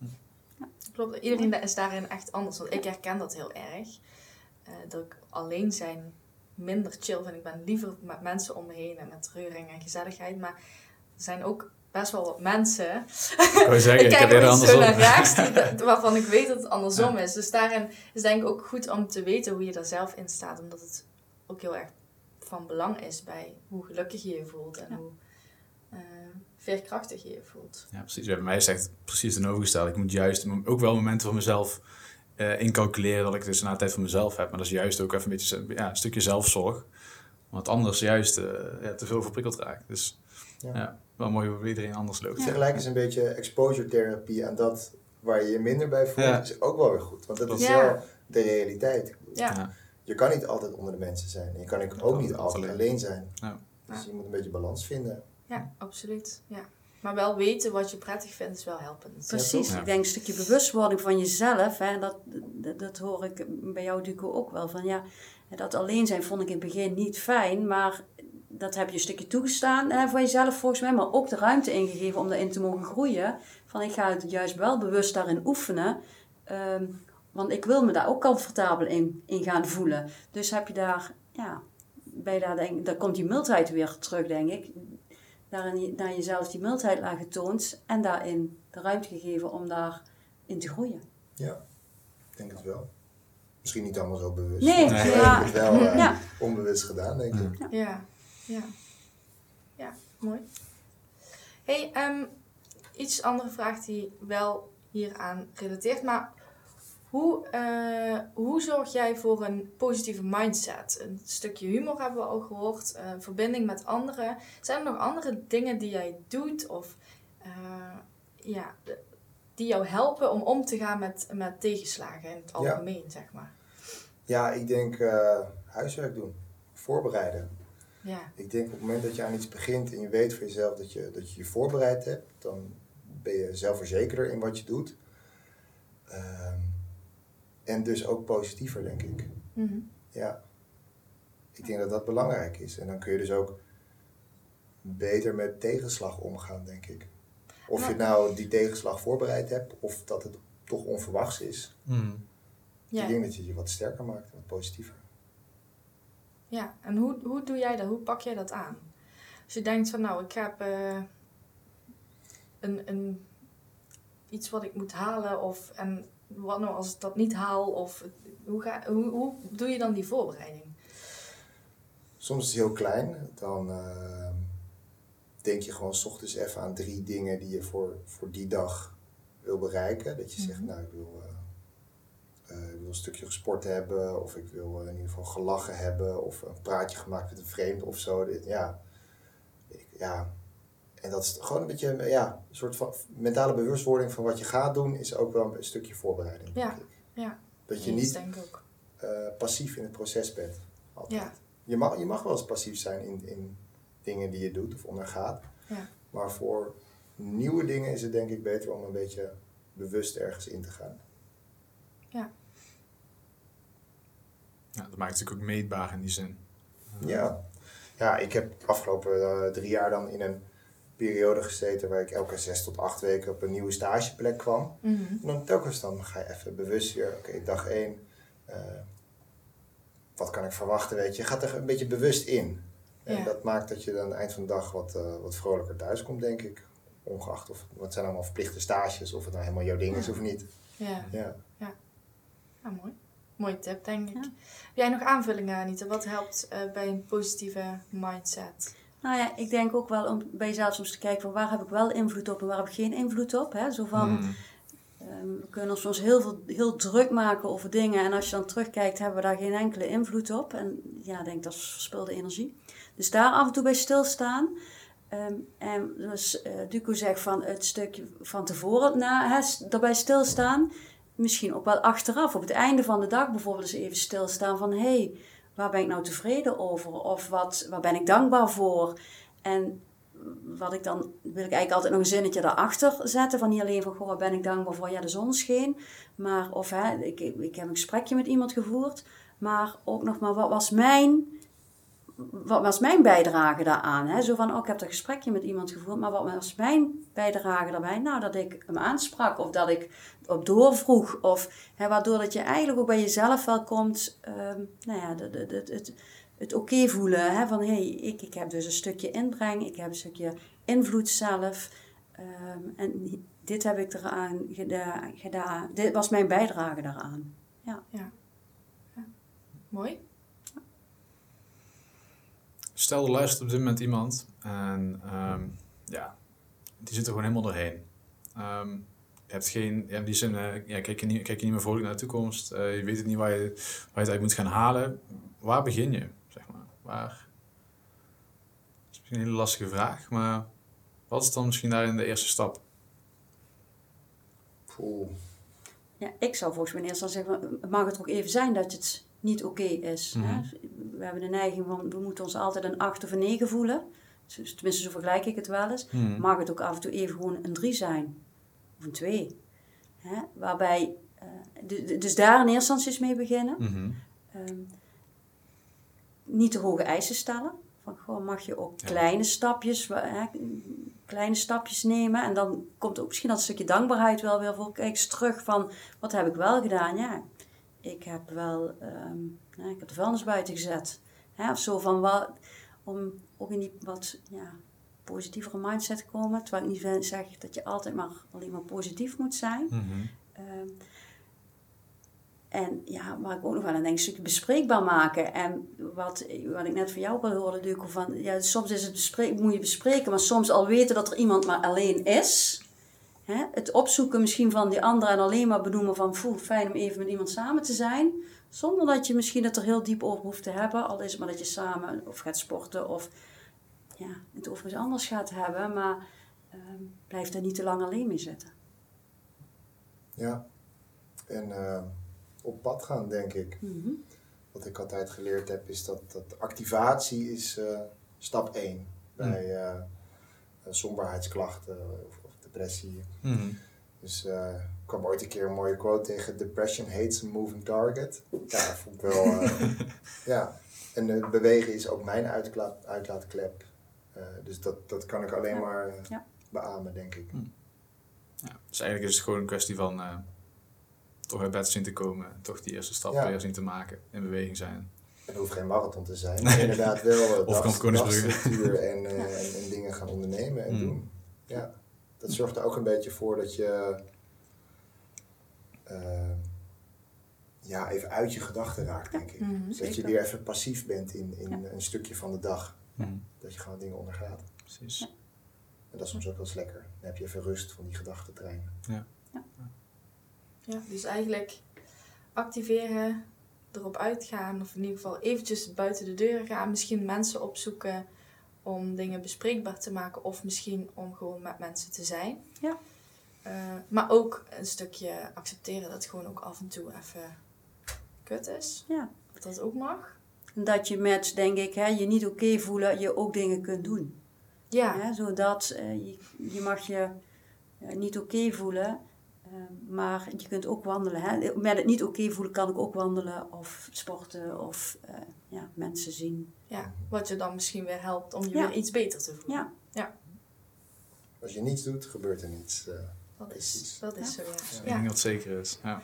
klopt. Iedereen is daarin echt anders. Want ik herken dat heel erg. Uh, dat ik alleen zijn minder chill vind. Ik ben liever met mensen om me heen en met reuring en gezelligheid. Maar er zijn ook best wel wat mensen. Ik wou zeggen, ik ik kijk heb ook eerder eens zo andersom. naar rechts, die- waarvan ik weet dat het andersom is. Dus daarin is denk ik ook goed om te weten hoe je daar zelf in staat. Omdat het ook heel erg van belang is bij hoe gelukkig je je voelt. En Ja. hoe uh, veerkrachtig je je voelt. Ja, precies. Bij mij is het echt precies het tegenovergestelde. Ik moet juist ook wel momenten voor mezelf uh, incalculeren dat ik dus na tijd voor mezelf heb. Maar dat is juist ook even een beetje ja, een stukje zelfzorg. Want anders juist uh, ja, te veel verprikkeld raakt. Dus ja, Ja. wel mooi hoe iedereen anders loopt. Ja. tegelijk is een beetje exposure therapie aan dat waar je je minder bij voelt, Ja. is ook wel weer goed. Want dat is Ja. wel de realiteit. Ik bedoel, Ja. Ja. Je kan niet altijd onder de mensen zijn. En je kan ook Altijd niet altijd alleen. alleen zijn. Ja. Dus je moet een beetje balans vinden. Ja, absoluut. Ja. Maar wel weten wat je prettig vindt is wel helpend. Precies, Ja. ik denk een stukje bewustwording van jezelf. Hè, dat, dat, dat hoor ik bij jou Duco ook wel. Van, ja, dat alleen zijn vond ik in het begin niet fijn. Maar dat heb je een stukje toegestaan hè, voor jezelf volgens mij. Maar ook de ruimte ingegeven om daarin te mogen groeien. Van ik ga het juist wel bewust daarin oefenen. Um, want ik wil me daar ook comfortabel in, in gaan voelen. Dus heb je daar, ja, bij daar, denk, daar komt die mildheid weer terug denk ik. Daarin naar jezelf die mildheid laat getoond en daarin de ruimte gegeven om daarin te groeien. Ja, ik denk het wel. Misschien niet allemaal zo bewust. Nee, maar ik ja. heb het wel uh, Ja. onbewust gedaan, denk ik. Ja. Ja, ja. Ja, mooi. Hey, um, iets andere vraag die wel hieraan relateert, maar hoe, uh, hoe zorg jij voor een positieve mindset? Een stukje humor hebben we al gehoord, uh, verbinding met anderen. Zijn er nog andere dingen die jij doet of uh, ja, die jou helpen om om te gaan met, met tegenslagen in het algemeen, ja. zeg maar? Ja, ik denk uh, huiswerk doen, voorbereiden. Ja. Ik denk op het moment dat je aan iets begint en je weet voor jezelf dat je dat je, je voorbereid hebt, dan ben je zelfverzekerder in wat je doet. Um, en dus ook positiever, denk ik. Mm-hmm. Ja. Ik denk dat dat belangrijk is. En dan kun je dus ook beter met tegenslag omgaan, denk ik. Of ja. je nou die tegenslag voorbereid hebt, of dat het toch onverwachts is. Mm. Ja. Ik denk dat je je wat sterker maakt, wat positiever. Ja, en hoe, hoe doe jij dat? Hoe pak jij dat aan? Als je denkt van nou, ik heb uh, een, een, iets wat ik moet halen of en wat nou als ik dat niet haal of hoe, ga, hoe, hoe doe je dan die voorbereiding? Soms is het heel klein. Dan uh, denk je gewoon 's ochtends even aan drie dingen die je voor, voor die dag wil bereiken. Dat je mm-hmm. zegt, nou ik wil... Uh, Uh, ik wil een stukje gesport hebben, of ik wil uh, in ieder geval gelachen hebben, of een praatje gemaakt met een vreemde of zo. Dit, ja. Ik, ja. En dat is gewoon een beetje ja, een soort van mentale bewustwording van wat je gaat doen, is ook wel een stukje voorbereiding. Ja, denk ik. ja. Dat je Eens, niet denk ik ook. Uh, passief in het proces bent. Altijd. Ja. Je, mag, je mag wel eens passief zijn in, in dingen die je doet of ondergaat. Ja. Maar voor nieuwe dingen is het denk ik beter om een beetje bewust ergens in te gaan. Ja. Ja, dat maakt het natuurlijk ook meetbaar in die zin. Ja. Ja, ik heb de afgelopen uh, drie jaar dan in een periode gezeten waar ik elke zes tot acht weken op een nieuwe stageplek kwam. Mm-hmm. En dan telkens dan ga je even bewust weer, oké, okay, dag één, uh, wat kan ik verwachten, weet je. Je gaat er een beetje bewust in. En ja. dat maakt dat je dan aan het eind van de dag wat, uh, wat vrolijker thuis komt, denk ik. Ongeacht of het zijn allemaal verplichte stages, of het nou helemaal jouw ding is of niet. Ja, ja. ja. Nou, mooi. Mooie tip, denk ik. Ja. Heb jij nog aanvullingen, Anita? Wat helpt uh, bij een positieve mindset? Nou ja, ik denk ook wel om bij jezelf soms te kijken van waar heb ik wel invloed op en waar heb ik geen invloed op. Hè? Zo van, Mm. um, we kunnen ons soms heel, veel, heel druk maken over dingen en als je dan terugkijkt hebben we daar geen enkele invloed op. En ja, ik denk dat is verspilde energie. Dus daar af en toe bij stilstaan. Um, en dus uh, Duco zegt van het stukje van tevoren na, hè, daarbij stilstaan. Misschien ook wel achteraf, op het einde van de dag bijvoorbeeld eens even stilstaan van hé, hey, waar ben ik nou tevreden over? Of wat, waar ben ik dankbaar voor? En wat ik dan, wil ik eigenlijk altijd nog een zinnetje daarachter zetten. Van niet alleen van, goh, waar ben ik dankbaar voor? Ja, de zon scheen. Maar, of hè, ik, ik heb een gesprekje met iemand gevoerd. Maar ook nog maar, wat was mijn, wat was mijn bijdrage daaraan? Hè? Zo van, oh, ik heb een gesprekje met iemand gevoerd. Maar wat was mijn bijdrage daarbij? Nou, dat ik hem aansprak. Of dat ik op doorvroeg. Of, hè, waardoor dat je eigenlijk ook bij jezelf wel komt. Um, nou ja, de, de, de, het... Het oké okay voelen, hè, van hé, hey, ik, ik heb dus een stukje inbreng, ik heb een stukje invloed zelf. Um, en dit heb ik eraan geda- gedaan, dit was mijn bijdrage daaraan. Ja. Ja. Ja. Mooi. Stel, er luistert op dit moment iemand en um, ja, die zit er gewoon helemaal doorheen. Um, je hebt geen, ja, in die zin, uh, ja, kijk, je niet, kijk je niet meer vrolijk naar de toekomst, uh, je weet het niet waar je, waar je het uit moet gaan halen. Waar begin je? Zeg maar, waar? Dat is misschien een hele lastige vraag, maar wat is dan misschien daarin de eerste stap? Oeh. Ja, ik zou volgens mij in eerste instantie zeggen, mag het ook even zijn dat het niet oké okay is. Mm-hmm. Hè? We hebben de neiging van, we moeten ons altijd een acht of een negen voelen. Dus, tenminste, zo vergelijk ik het wel eens. Mm-hmm. Mag het ook af en toe even gewoon een drie zijn? Of een twee? Hè? Waarbij, uh, dus daar in eerste instantie eens mee beginnen. Mm-hmm. Um, niet te hoge eisen stellen. Van, goh, mag je ook ja. kleine stapjes, hè, kleine stapjes nemen. En dan komt ook misschien dat stukje dankbaarheid wel weer voor. Kijk eens terug van, wat heb ik wel gedaan? Ja, ik heb wel, um, ja, ik heb de vuilnis buiten gezet. Hè, of zo van, wat, om ook in die wat ja, positievere mindset te komen. Terwijl ik niet zeg dat je altijd maar alleen maar positief moet zijn. Mm-hmm. Um, En ja, waar ik ook nog wel aan denk, een stukje bespreekbaar maken. En wat, wat ik net van jou al hoorde, Duco, van ja, soms is het bespreek, moet je bespreken, maar soms al weten dat er iemand maar alleen is. Hè? Het opzoeken misschien van die andere en alleen maar benoemen van, voel, fijn om even met iemand samen te zijn. Zonder dat je misschien het er heel diep over hoeft te hebben. Al is het maar dat je samen of gaat sporten of ja, het over iets anders gaat hebben. Maar uh, blijf daar niet te lang alleen mee zitten. Ja, en... Uh... op pad gaan, denk ik. Mm-hmm. Wat ik altijd geleerd heb, is dat, dat activatie is uh, stap één bij uh, somberheidsklachten of, of depressie. Mm-hmm. Dus uh, ik kwam ooit een keer een mooie quote tegen: Depression hates a moving target. Ja, dat vond ik wel... Uh, ja, en uh, bewegen is ook mijn uitlaat, uitlaatklep. Uh, dus dat, dat kan ik alleen ja. maar uh, ja. beamen, denk ik. Mm. Ja, dus eigenlijk is het gewoon een kwestie van... Uh, toch uit bed zien te komen, toch die eerste stap ja. weer zien te maken, in beweging zijn. Het hoeft geen marathon te zijn, maar inderdaad wel uh, of dag, dagstructuur en, uh, en, en dingen gaan ondernemen en mm. doen. Ja, dat zorgt er ook een beetje voor dat je uh, ja, even uit je gedachten raakt, denk ik. Mm, dus dat je weer even passief bent in, in ja. een stukje van de dag. Mm. Dat je gewoon dingen ondergaat. Precies. Ja. En dat is soms ook wel eens lekker. Dan heb je even rust van die gedachtentrein. Ja. Ja. Ja, dus eigenlijk activeren, erop uitgaan of in ieder geval eventjes buiten de deur gaan. Misschien mensen opzoeken om dingen bespreekbaar te maken of misschien om gewoon met mensen te zijn. Ja. Uh, maar ook een stukje accepteren dat het gewoon ook af en toe even kut is. Ja. Dat dat ook mag. Dat je met, denk ik, hè, je niet oké okay voelen, je ook dingen kunt doen. Ja. Hè, zodat uh, je, je mag je uh, niet oké okay voelen... maar je kunt ook wandelen. Hè? Met het niet oké voelen kan ik ook wandelen of sporten of uh, ja, mensen zien. Ja, wat je dan misschien weer helpt om je Ja. weer iets beter te voelen. Ja. Ja, Als je niets doet, gebeurt er niets. Uh, dat is, precies. dat is Ja. zo, ja. Ik ja. denk dat het zeker is. Ja.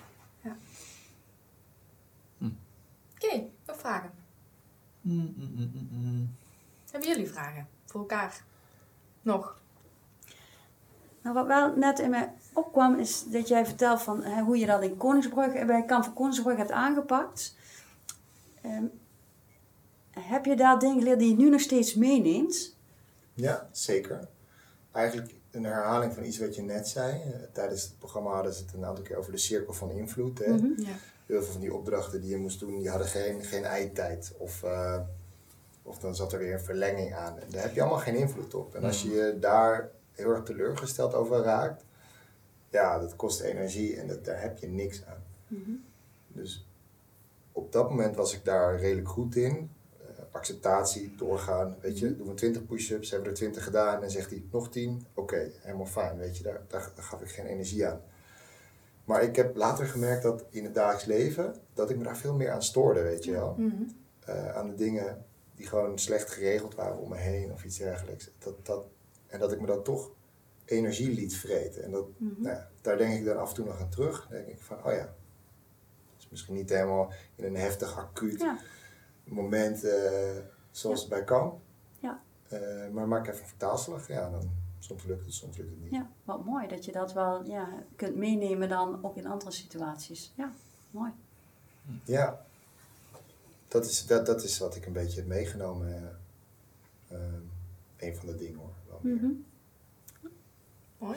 Oké, okay, nog vragen? Mm, mm, mm, mm. Hebben jullie vragen voor elkaar? Nog? Nou, wat wel net in mij opkwam, is dat jij vertelt van hè, hoe je dat in Koningsbrugge, bij Kamp van Koningsbrugge hebt aangepakt. Um, heb je daar dingen geleerd die je nu nog steeds meeneemt? Ja, zeker. Eigenlijk een herhaling van iets wat je net zei. Uh, tijdens het programma hadden ze het een aantal keer over de cirkel van invloed. Hè? Mm-hmm. Ja. Heel veel van die opdrachten die je moest doen, die hadden geen, geen eindtijd. Of, uh, of dan zat er weer een verlenging aan. En daar heb je allemaal geen invloed op. En als je je daar heel erg teleurgesteld over raakt, ja, dat kost energie en dat, daar heb je niks aan. Mm-hmm. Dus op dat moment was ik daar redelijk goed in. Uh, acceptatie, doorgaan, weet je, doen we twintig push-ups, hebben we er twintig gedaan en dan zegt hij nog tien, oké, okay, helemaal fijn, weet je, daar, daar, daar gaf ik geen energie aan. Maar ik heb later gemerkt dat in het dagelijks leven, dat ik me daar veel meer aan stoorde, weet je wel. Mm-hmm. Uh, aan de dingen die gewoon slecht geregeld waren om me heen of iets dergelijks. Dat, dat, en dat ik me dat toch energie liet vreten. En dat, Mm-hmm. nou ja, daar denk ik dan af en toe nog aan terug. Dan denk ik van, oh ja, dat is misschien niet helemaal in een heftig, acuut Ja. moment uh, zoals Ja. bij Kamp. Ja. Uh, maar maak even een vertaalslag, ja, dan soms lukt het, soms lukt het niet. Ja, wat mooi dat je dat wel ja, kunt meenemen dan ook in andere situaties. Ja, mooi. Ja, dat is, dat, dat is wat ik een beetje heb meegenomen. Uh, uh, een van de dingen hoor. Wel meer. Mm-hmm. Mooi.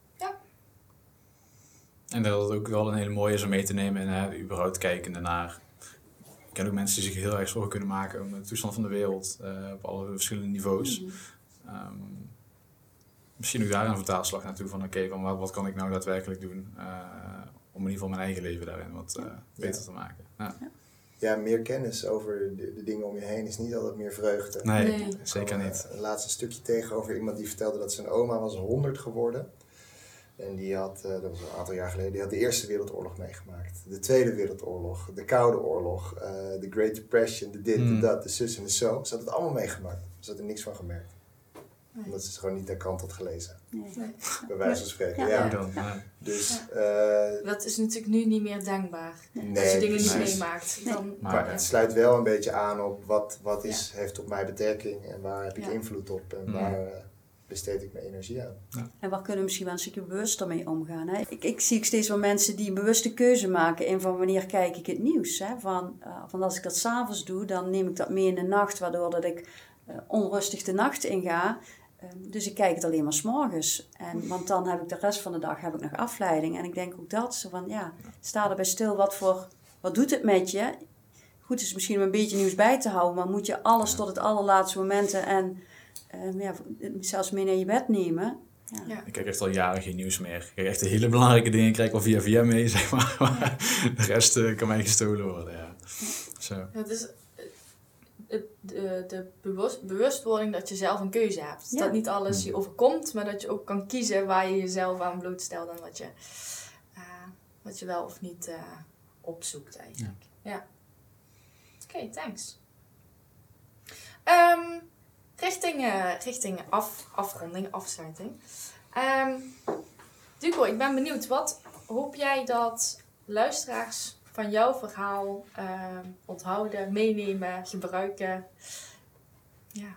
En dat het ook wel een hele mooie is om mee te nemen en hè, überhaupt kijkende naar. Ik ken ook mensen die zich heel erg zorgen kunnen maken om de toestand van de wereld uh, op alle verschillende niveaus. Mm-hmm. Um, misschien ook daar een vertaalslag naartoe van oké, okay, van wat, wat kan ik nou daadwerkelijk doen uh, om in ieder geval mijn eigen leven daarin wat uh, beter ja. te maken. Ja. Ja. Ja, meer kennis over de, de dingen om je heen is niet altijd meer vreugde. Nee, Nee. zeker kwam, niet. Uh, een laatste stukje tegen over iemand die vertelde dat zijn oma was honderd geworden. En die had, uh, dat was een aantal jaar geleden, die had de Eerste Wereldoorlog meegemaakt. De Tweede Wereldoorlog, de Koude Oorlog, uh, de Great Depression, de dit, Mm. de dat, de zus en de zo. Ze had het allemaal meegemaakt. Ze had er niks van gemerkt. Nee. Omdat ze het gewoon niet naar kant had gelezen. Nee. Nee. Bij wijze van spreken, Ja. ja. Hoe dan? Ja. Dus, uh, Dat is natuurlijk nu niet meer denkbaar. nee, Als je dingen niet precies. meemaakt, Nee. dan... Maar, Maar ja. het sluit wel een beetje aan op wat, wat is, heeft op mij betrekking en waar heb ik Ja. invloed op en Mm. waar uh, besteed ik mijn energie aan. En waar kunnen we misschien wel een stukje bewuster mee omgaan. Hè? Ik, ik zie ook steeds wel mensen die een bewuste keuze maken in van wanneer kijk ik het nieuws. Hè? Van, uh, van als ik dat 's avonds doe, dan neem ik dat mee in de nacht, waardoor dat ik uh, onrustig de nacht inga. Um, dus ik kijk het alleen maar 's morgens. En, want dan heb ik de rest van de dag heb ik nog afleiding. En ik denk ook dat, zo van ja, sta erbij stil, wat voor, wat doet het met je? Goed, het is misschien om een beetje nieuws bij te houden, maar moet je alles tot het allerlaatste momenten en uh, ja, zelfs mee naar je bed nemen? Ja. Ja. Ik kijk echt al jaren geen nieuws meer. Ik kijk echt de hele belangrijke dingen krijg ik al via via mee, zeg maar. Maar de rest uh, kan mij gestolen worden, ja. Zo. Het is uh, de, de bewust, bewustwording dat je zelf een keuze hebt. Ja. Dat niet alles je overkomt, maar dat je ook kan kiezen waar je jezelf aan blootstelt en wat je, uh, wat je wel of niet uh, opzoekt eigenlijk. Ja. ja. Oké, okay, thanks. Um, richting uh, richting af, afronding, afsluiting. Um, Duco, ik ben benieuwd. Wat hoop jij dat luisteraars van jouw verhaal uh, onthouden, meenemen, gebruiken? Ja.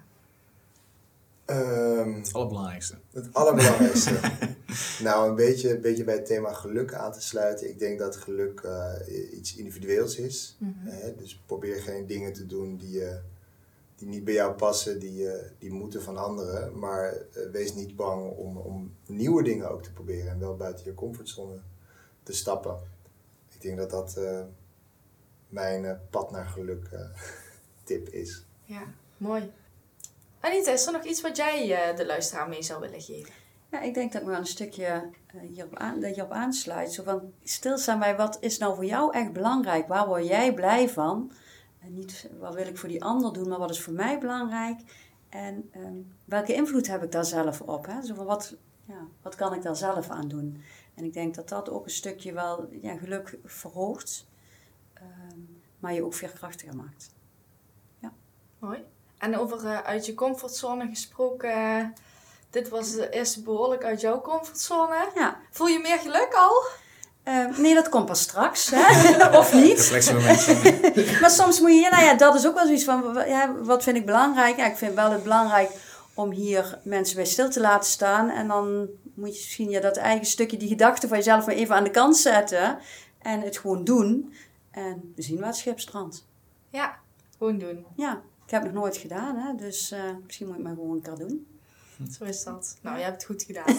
Um, Het allerbelangrijkste. Het allerbelangrijkste. Nou, een beetje, een beetje bij het thema geluk aan te sluiten. Ik denk dat geluk uh, iets individueels is. Mm-hmm. Hè? Dus probeer geen dingen te doen die, uh, die niet bij jou passen, die, uh, die moeten van anderen. Maar uh, wees niet bang om, om nieuwe dingen ook te proberen en wel buiten je comfortzone te stappen. Ik denk dat dat uh, mijn uh, pad naar geluk uh, tip is. Ja, mooi. Anita, is er nog iets wat jij uh, de luisteraar mee zou willen geven? Ja, ik denk dat ik me wel een stukje uh, hierop, aan, dat je op aansluit. Zo van, stilstaan bij wat is nou voor jou echt belangrijk? Waar word jij blij van? En niet wat wil ik voor die ander doen, maar wat is voor mij belangrijk? En um, welke invloed heb ik daar zelf op? Hè? Zo van, wat, ja, wat kan ik daar zelf aan doen? En ik denk dat dat ook een stukje wel ja, geluk verhoogt. Um, maar je ook veerkrachtiger maakt. Ja. Mooi. En over uh, uit je comfortzone gesproken. Uh, dit was de eerste behoorlijk uit jouw comfortzone. Ja. Voel je meer geluk al? Uh, nee, dat komt pas straks. Hè? Of niet. Maar soms moet je... Nou ja, dat is ook wel zoiets van... Ja, wat vind ik belangrijk? Ja, ik vind wel het belangrijk om hier mensen bij stil te laten staan. En dan moet je misschien ja, dat eigen stukje, die gedachte van jezelf maar even aan de kant zetten. En het gewoon doen. En we zien waar het schip strandt. Ja, gewoon doen. Ja, ik heb het nog nooit gedaan. Hè? Dus uh, misschien moet ik het maar gewoon een keer doen. Zo is dat. Nou, je hebt het goed gedaan.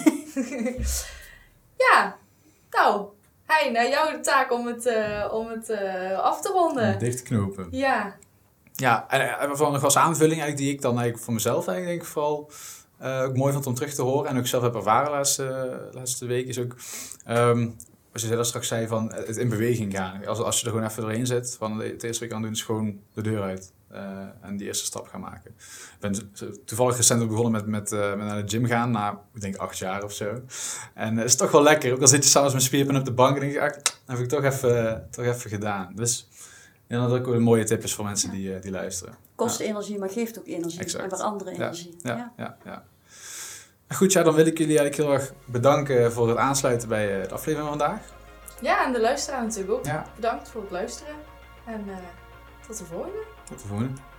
Ja, nou... Hey, nou jouw taak om het, uh, om het uh, af te ronden. Dicht te knopen. Ja. Ja, en, en vooral nog als aanvulling eigenlijk die ik dan eigenlijk voor mezelf eigenlijk denk ik vooral uh, ook mooi vond om terug te horen. En ook zelf heb ervaren de laatste, laatste week is ook... Um, als je zelf straks zei van het in beweging gaan. Als, als je er gewoon even doorheen zit, van het eerste wat je kan doen is gewoon de deur uit. Uh, en die eerste stap gaan maken. Ik ben toevallig recent ook begonnen met, met, uh, met naar de gym gaan, na ik denk acht jaar of zo. En het uh, is toch wel lekker. Ook al zit je s'avonds met spierpijn op de bank en denk je, ach, dat heb ik toch even, uh, toch even gedaan. Dus ja, dat ook een mooie tip is voor mensen die, uh, die luisteren. Kost ja. energie, maar geeft ook energie. Exact. En weer andere energie. Ja, ja, ja. ja, ja. Goed, ja, dan wil ik jullie eigenlijk heel erg bedanken voor het aansluiten bij uh, de aflevering van vandaag. Ja, en de luisteraar natuurlijk ook. Ja. Bedankt voor het luisteren. En uh, tot de volgende. Tot de volgende.